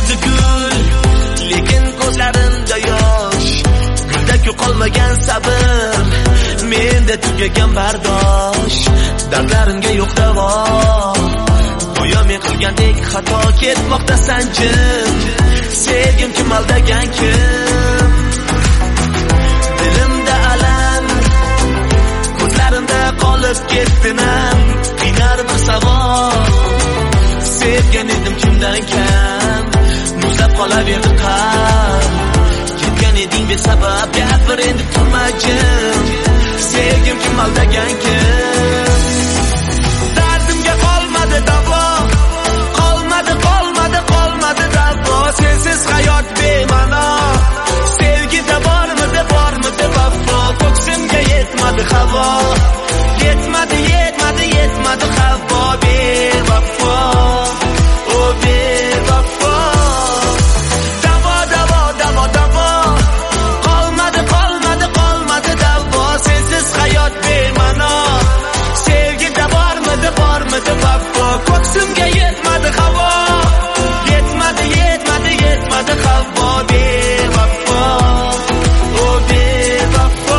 bo'pti gul, lekin ko'zlarimda yosh. Gulda-ku qolmagan sabr, menda tugagan bardosh. Dardlarimga yo'q davo, go'yo men qilgandek xato ketmoqda sanjim. Sevgim kim aldagan kim? Dilimda alam, ko'zlarimda qolib ketdi nam. Qinar bir savol, sevgan edim kimdan kam? Muzlab qolaverdi qalb, ketgan eding besabab. Gapir endi turmajim, sevgim kim aldagan kim? Dardimga qolmadi davo, qolmadi davo. Sensiz hayot bema'no, sevgida bormidi vafo. Ko'ksimga yetmadi havo, yetmadi havo. Bevafo, o bevafo. Davo, qolmadi davo. Sensiz hayot bema'no, sevgida bormidi vafo. Ko'ksimga yetmadi havo, yetmadi havo. Bevafo, o bevafo.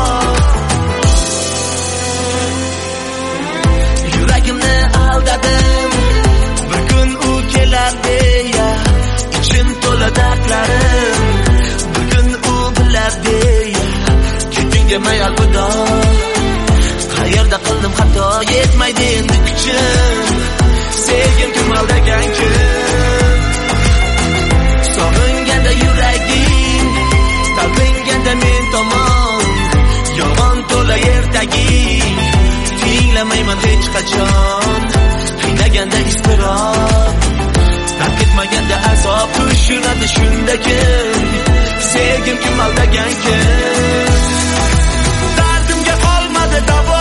Yuragimni aldadim, bir kun u kelar deya. Ichim to'la dardlarim, bir kun u bilar deya. Ketingga mayal xudo, qayerda qildim xato? Yetmaydi endi kuchim, sevgim kim aldagan kim? Sog'inganda yuraging, talpinganda men tomon. Yolg'on to'la ertaging, tinglamayman hech qachon. Qiynaganda iztirob, dard ketmaganda azob. Tushunadi shunda kim? Sevgim kim aldagan kim? Dardimga qolmadi davo,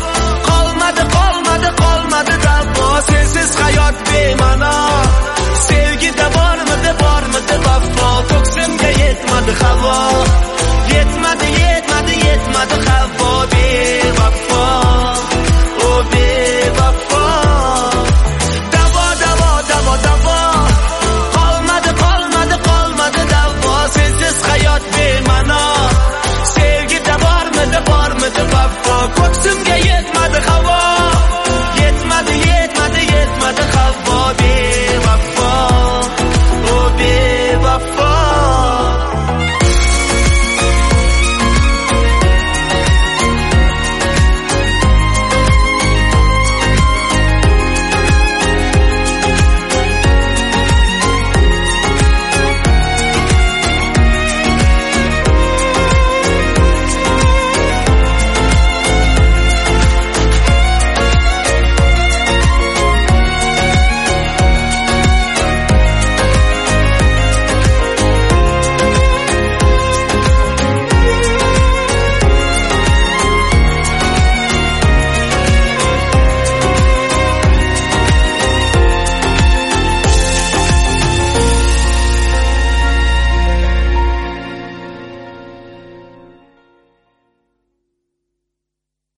qolmadi davo. Sensiz hayot bema'no, sevgida bormidi vafo. Ko'ksimga yetmadi havo, yetmadi havo. Bevafo, o bevafo. Davo, qolmadi davo. Sensiz hayot bema'no, sevgida bormidi vafo. Ko'ksimga yetmadi havo,